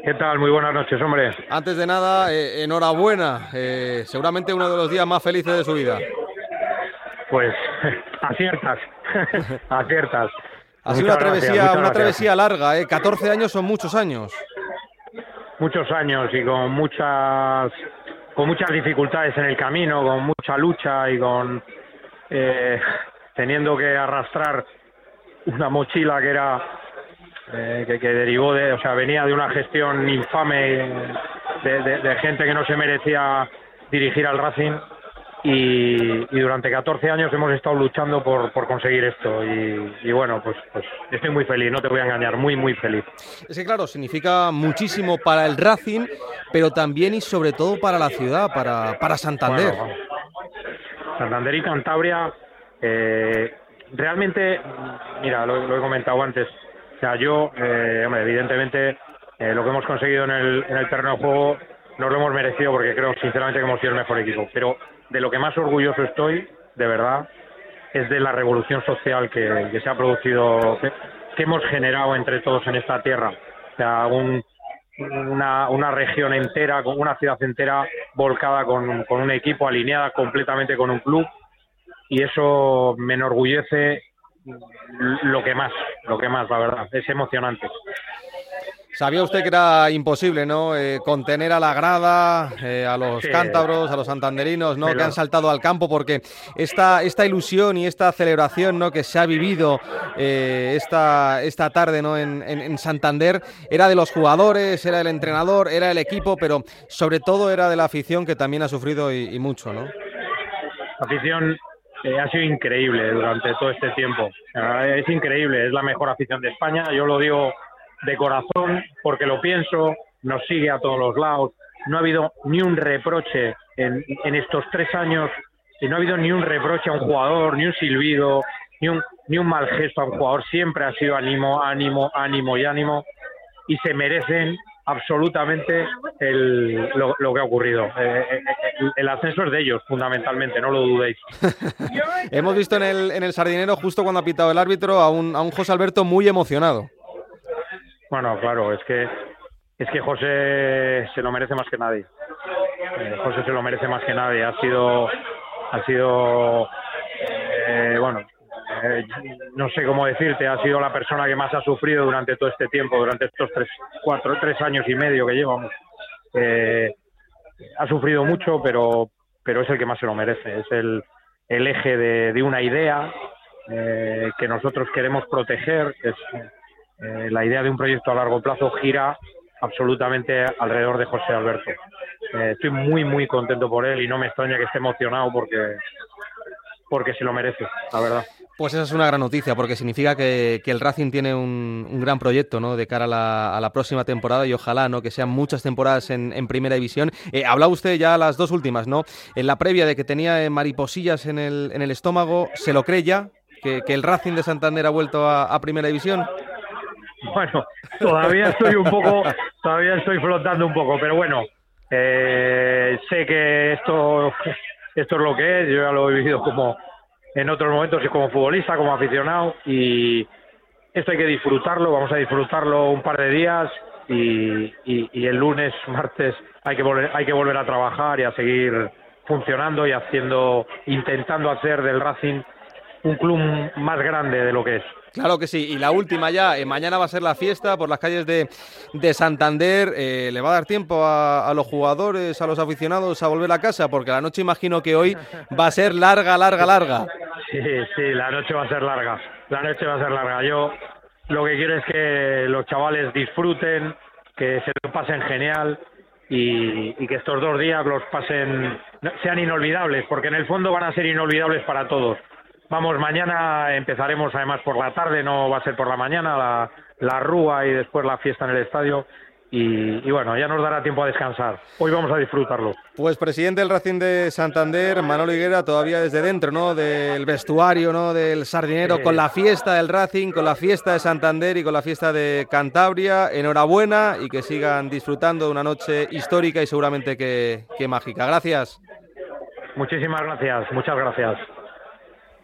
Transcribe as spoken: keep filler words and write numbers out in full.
¿Qué tal? Muy buenas noches, hombre. Antes de nada, eh, enhorabuena. Eh, seguramente uno de los días más felices de su vida. Pues aciertas, aciertas. Ha sido una Muchas gracias, travesía, muchas una gracias. travesía larga, ¿eh? catorce años son muchos años. Muchos años y con muchas, con muchas dificultades en el camino, con mucha lucha y con eh, teniendo que arrastrar una mochila que era eh, que, que derivó de, o sea, venía de una gestión infame de, de, de gente que no se merecía dirigir al Racing. Y, y durante catorce años hemos estado luchando por, por conseguir esto y, y bueno, pues, pues estoy muy feliz, no te voy a engañar, muy muy feliz. Es que claro, significa muchísimo para el Racing, pero también y sobre todo para la ciudad, para, para Santander. Bueno, Santander y Cantabria, eh, realmente, mira, lo, lo he comentado antes, o sea, yo, eh, hombre, evidentemente, eh, lo que hemos conseguido en el, en el terreno de juego nos lo hemos merecido porque creo sinceramente que hemos sido el mejor equipo, pero de lo que más orgulloso estoy, de verdad, es de la revolución social que, que se ha producido, que, que hemos generado entre todos en esta tierra. O sea, un, una, una región entera, con una ciudad entera volcada con, con un equipo, alineada completamente con un club, y eso me enorgullece lo que más, lo que más, la verdad, es emocionante. Sabía usted que era imposible, ¿no? Eh, contener a la grada, eh, a los Sí, cántabros, a los santanderinos, ¿no? me Que han lo, saltado al campo porque esta, esta ilusión y esta celebración, ¿no? Que se ha vivido eh, esta, esta tarde, ¿no? En, en, en Santander era de los jugadores, era del entrenador, era el equipo, pero sobre todo era de la afición que también ha sufrido y, y mucho, ¿no? la afición eh, ha sido increíble durante todo este tiempo. Eh, es increíble, es la mejor afición de España, yo lo digo de corazón porque lo pienso, nos sigue a todos los lados, no ha habido ni un reproche en, en estos tres años, y no ha habido ni un reproche a un jugador, ni un silbido, ni un, ni un mal gesto a un jugador, siempre ha sido ánimo, ánimo, ánimo y ánimo, y se merecen absolutamente el, lo, lo que ha ocurrido. Eh, eh, el, el ascenso es de ellos, fundamentalmente, no lo dudéis. Hemos visto en el, en el Sardinero, justo cuando ha pitado el árbitro, a un, a un José Alberto muy emocionado. Bueno, claro, es que es que José se lo merece más que nadie. Eh, José se lo merece más que nadie. Ha sido, ha sido, eh, bueno, eh, no sé cómo decirte. Ha sido la persona que más ha sufrido durante todo este tiempo, durante estos tres, cuatro, tres años y medio que llevamos. Eh, ha sufrido mucho, pero, pero es el que más se lo merece. Es el, el eje de, de una idea eh, que nosotros queremos proteger, que es Eh, la idea de un proyecto a largo plazo gira absolutamente alrededor de José Alberto. Eh, estoy muy, muy contento por él y no me extraña que esté emocionado porque, porque se lo merece, la verdad. Pues esa es una gran noticia, porque significa que, que el Racing tiene un, un gran proyecto, ¿no? De cara a la, a la próxima temporada y ojalá, ¿no? Que sean muchas temporadas en, en Primera División. Eh, hablaba usted ya las dos últimas, ¿no? En la previa de que tenía mariposillas en el, en el estómago, ¿se lo cree ya? ¿Que, que el Racing de Santander ha vuelto a, a Primera División? Bueno, todavía estoy un poco, todavía estoy flotando un poco, pero bueno, eh, sé que esto, esto es lo que es, yo ya lo he vivido como en otros momentos como futbolista, como aficionado, y esto hay que disfrutarlo, vamos a disfrutarlo un par de días y, y, y el lunes, martes hay que volver, hay que volver a trabajar y a seguir funcionando y haciendo, intentando hacer del Racing un club más grande de lo que es. Claro que sí, y la última ya, eh, mañana va a ser la fiesta por las calles de, de Santander, eh, ¿le va a dar tiempo a, a los jugadores, a los aficionados a volver a casa? Porque la noche imagino que hoy va a ser larga, larga, larga. Sí, sí, la noche va a ser larga, la noche va a ser larga. Yo lo que quiero es que los chavales disfruten, que se lo pasen genial y, y que estos dos días los pasen, sean inolvidables, porque en el fondo van a ser inolvidables para todos. Vamos, mañana empezaremos además por la tarde, no va a ser por la mañana, la, la rúa y después la fiesta en el estadio. Y, y bueno, ya nos dará tiempo a descansar. Hoy vamos a disfrutarlo. Pues presidente del Racing de Santander, Manolo Higuera, todavía desde dentro, ¿no? Del vestuario, ¿no? Del Sardinero, Sí. con la fiesta del Racing, con la fiesta de Santander y con la fiesta de Cantabria. Enhorabuena y que sigan disfrutando de una noche histórica y seguramente que, que mágica. Gracias. Muchísimas gracias, muchas gracias.